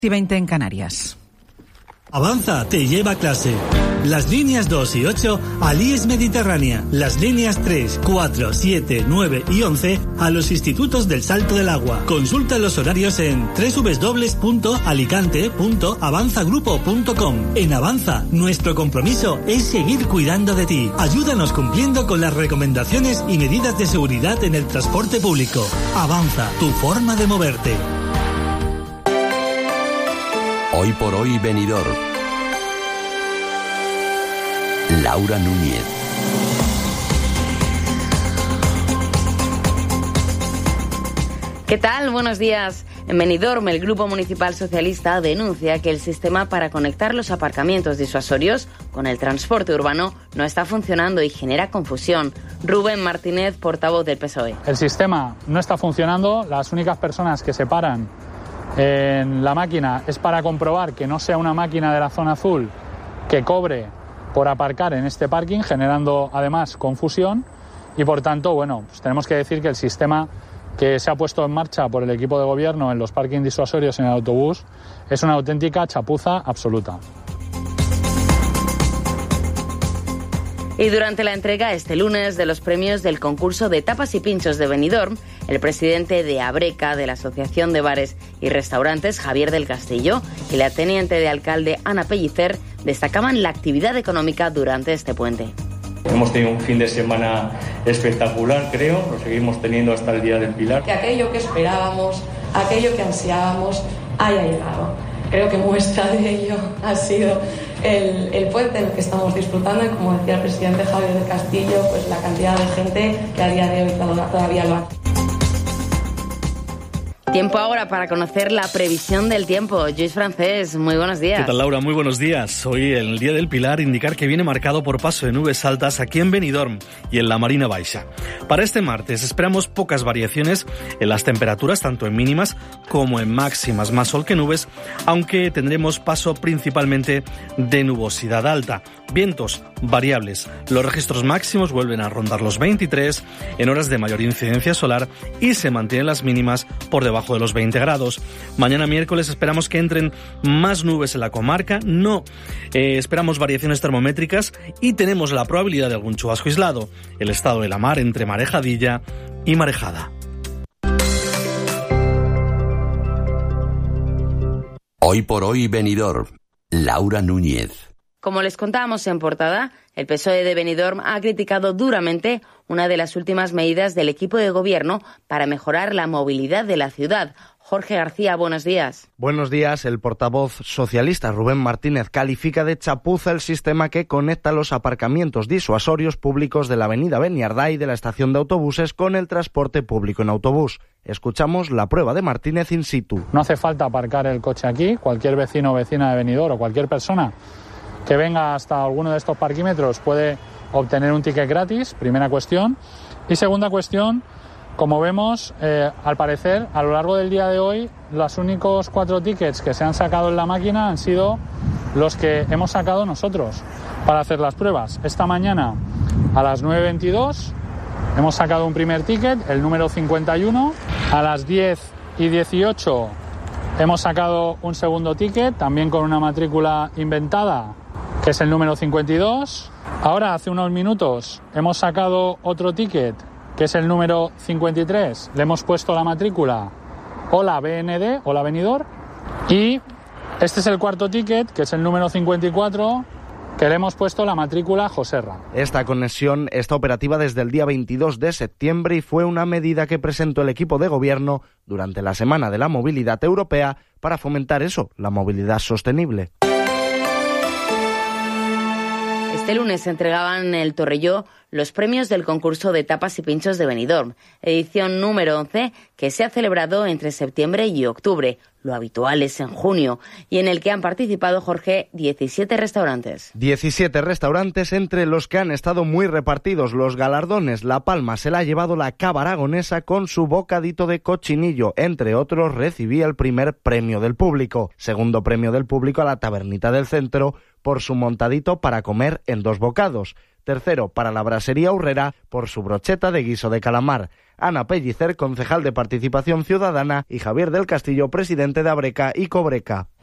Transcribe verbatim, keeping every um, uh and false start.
y veinte en Canarias. Avanza te lleva a clase. Las líneas dos y ocho al I E S Mediterránea. Las líneas tres, cuatro, siete, nueve y once a los institutos del Salto del Agua. Consulta los horarios en doble u doble u doble u punto alicante punto avanzagrupo punto com. En Avanza, nuestro compromiso es seguir cuidando de ti. Ayúdanos cumpliendo con las recomendaciones y medidas de seguridad en el transporte público. Avanza, tu forma de moverte. Hoy por hoy Benidorm. Laura Núñez. ¿Qué tal? Buenos días. En Benidorm, el Grupo Municipal Socialista denuncia que el sistema para conectar los aparcamientos disuasorios con el transporte urbano no está funcionando y genera confusión. Rubén Martínez, portavoz del P S O E. El sistema no está funcionando. Las únicas personas que se paran en la máquina es para comprobar que no sea una máquina de la zona azul que cobre por aparcar en este parking, generando además confusión, y por tanto, bueno, pues tenemos que decir que el sistema que se ha puesto en marcha por el equipo de gobierno en los parkings disuasorios en el autobús es una auténtica chapuza absoluta. Y durante la entrega este lunes de los premios del concurso de tapas y pinchos de Benidorm, el presidente de Abreca, de la Asociación de Bares y Restaurantes, Javier del Castillo, y la teniente de alcalde, Ana Pellicer, destacaban la actividad económica durante este puente. Hemos tenido un fin de semana espectacular, creo, lo seguimos teniendo hasta el Día del Pilar. Que aquello que esperábamos, aquello que ansiábamos, haya llegado. Creo que muestra de ello ha sido el, el puente en el que estamos disfrutando y, como decía el presidente Javier del Castillo, pues la cantidad de gente que a día de hoy todavía lo hace. Tiempo ahora para conocer la previsión del tiempo. Lluís Francés, muy buenos días. ¿Qué tal, Laura? Muy buenos días. Hoy, en el Día del Pilar, indicar que viene marcado por paso de nubes altas aquí en Benidorm y en la Marina Baixa. Para este martes esperamos pocas variaciones en las temperaturas, tanto en mínimas como en máximas, más sol que nubes, aunque tendremos paso principalmente de nubosidad alta. Vientos variables. Los registros máximos vuelven a rondar los veintitrés en horas de mayor incidencia solar y se mantienen las mínimas por debajo de los veinte grados. Mañana miércoles esperamos que entren más nubes en la comarca, no eh, esperamos variaciones termométricas y tenemos la probabilidad de algún chubasco aislado. El estado de la mar entre marejadilla y marejada. Hoy por hoy Benidorm. Laura Núñez. Como les contábamos en portada, el P S O E de Benidorm ha criticado duramente una de las últimas medidas del equipo de gobierno para mejorar la movilidad de la ciudad. Jorge García, buenos días. Buenos días. El portavoz socialista Rubén Martínez califica de chapuza el sistema que conecta los aparcamientos disuasorios públicos de la avenida Beniardá y de la estación de autobuses con el transporte público en autobús. Escuchamos la prueba de Martínez in situ. No hace falta aparcar el coche aquí. Cualquier vecino o vecina de Benidorm o cualquier persona que venga hasta alguno de estos parquímetros puede obtener un ticket gratis, primera cuestión. Y segunda cuestión, como vemos, eh, al parecer, a lo largo del día de hoy, los únicos cuatro tickets que se han sacado en la máquina han sido los que hemos sacado nosotros para hacer las pruebas. Esta mañana, a las nueve veintidós, hemos sacado un primer ticket, el número cincuenta y uno. A las diez y dieciocho hemos sacado un segundo ticket, también con una matrícula inventada, que es el número cincuenta y dos. Ahora, hace unos minutos, hemos sacado otro ticket, que es el número cincuenta y tres. Le hemos puesto la matrícula Hola B N D, Hola Benidorm. Y este es el cuarto ticket, que es el número cincuenta y cuatro, que le hemos puesto la matrícula Joserra. Esta conexión está operativa desde el día veintidós de septiembre y fue una medida que presentó el equipo de gobierno durante la Semana de la Movilidad Europea para fomentar eso, la movilidad sostenible. Este lunes se entregaban en el Torrelló los premios del concurso de tapas y pinchos de Benidorm, edición número once, que se ha celebrado entre septiembre y octubre. Lo habitual es en junio, y en el que han participado, Jorge, diecisiete restaurantes. diecisiete restaurantes, entre los que han estado muy repartidos los galardones. La palma se la ha llevado la Cava Aragonesa con su bocadito de cochinillo. Entre otros, recibía el primer premio del público. Segundo premio del público a la Tabernita del Centro por su montadito para comer en dos bocados. tercero para la Brasería Urrera por su brocheta de guiso de calamar. Ana Pellicer, concejal de Participación Ciudadana, y Javier del Castillo, presidente de Abreca y Cobreca.